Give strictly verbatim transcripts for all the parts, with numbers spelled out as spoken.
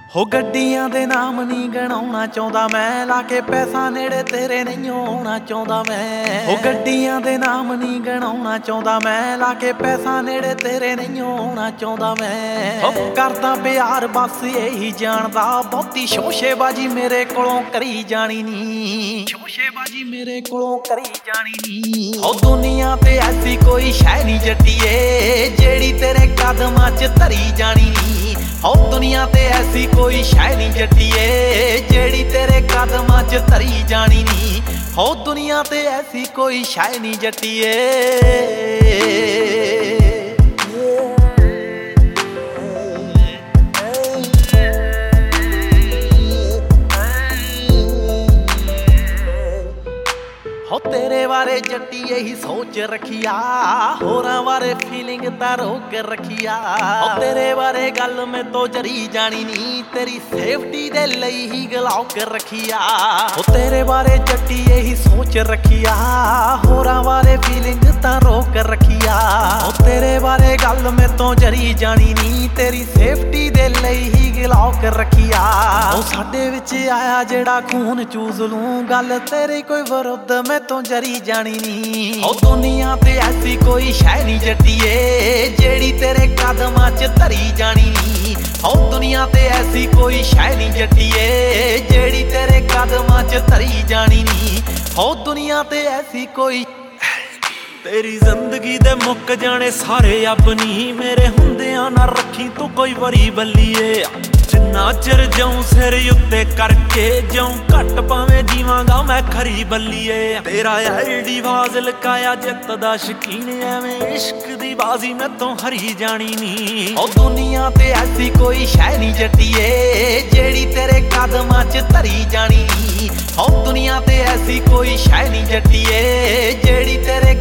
हो गड्डियां दे नाम नहीं गणाउणा चाहुंदा मैं, लाके पैसा नेड़े तेरे नहीं आउणा चाहुंदा मैं। हो गड्डियां दे नाम नहीं गणाउणा चाहुंदा मैं, लाके पैसा नेड़े तेरे नहीं आउणा चाहुंदा मैं। हो करदा प्यार बस यही जानदा, बहुती शोशेबाजी मेरे कोलों करी जानी नी, शोशेबाजी मेरे कोलों करी जानी नी। हो दुनिया ते ऐसी कोई शै नहीं जट्टिए, जेड़ी तेरे कदमां च धरी जानी नी। हो दुनिया ते ऐसी कोई शै नहीं जट्टिए, जेड़ी तेरे कदमां च धरी जानी नी। हो दुनिया ते ऐसी कोई शै नहीं जट्टिए। हो तेरे बारे जट्टी यही सोच रखिया, होरां बारे फीलिंग तां रोक रखिया। हो तेरे बारे गल मैं तो जरी जानी नी, तेरी सेफ्टी दे लई ही गलौक रखिया। हो तेरे बारे जट्टी यही सोच रखिया, होरां बारे फीलिंग तां रोक रखिया। हो तेरे बारे गल मैं तो जरी जानी नी, तेरी सेफ्टी दे लई ही गलौक रखिया। हो साडे विच आया जेड़ा खून चूस लूं, गल तेरी कोई विरुद्ध मैं तो जरी जानी नी। हो दुनिया ते ऐसी कोई शै नहीं जट्टिए, जेड़ी तेरे कदमां च धरी जानी नी। हो दुनिया ते ऐसी कोई शै नहीं जट्टिए, जेड़ी तेरे कदमां च धरी जानी नी। हो दुनिया ते ऐसी कोई। तेरी जिंदगी दे मुक जाने सारे अपनी, मेरे हुंदियां ना रखी तू कोई वरी बल्लीए। जिन्ना चिर जाऊं सिर उत्ते करके जाऊं, घट भावें जीवांगा मैं खरी बल्लीए। तेरा एडी वाज लकाया जित दा शकीन, एवें इश्क दी बाजी मैं तो हरी जानी नी। ओ दुनिया ते ऐसी कोई शै नहीं जट्टिए, जेड़ी तेरे कदमां च धरी जानी नी। ओ दुनिया ते ऐसी कोई शै नहीं जट्टिए, जेड़ी तेरे।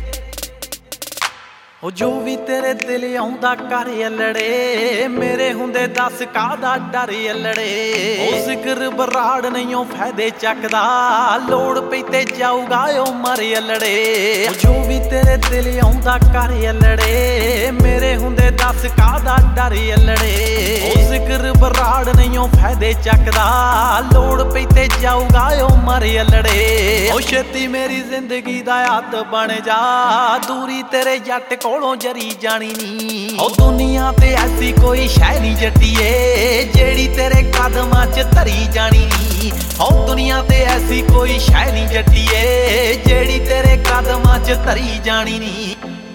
ओ जो भी तेरे दिल आउंदा कर अल्लड़े, मेरे हुंदे दस काहदा डर अल्लड़े। ओ जिक्र बराड़ नहीं ओ फायदे चकदा, लोड़ पई ते जाऊगा ओ मर अल्लड़े। ओ जो भी तेरे दिल आउंदा कर अल्लड़े, मेरे हुंदे दस काहदा डर अल्लड़े। ओ जिक्र बराड़ नहीं ओ फायदे चकदा, लोड़ पई ते जाऊगा ओ मर अल्लड़े। ओ छेती मेरी जिंदगी दा हद बन जा, दूरी तेरे जट कोलों जरी जानी नी। ओ दुनिया ते ऐसी कोई शै नहीं जट्टिए, जेड़ी तेरे कदमां च धरी जानी नी। ओ दुनिया ते ऐसी कोई शै नहीं जट्टिए, जेड़ी तेरे कदमां च धरी जानी नी।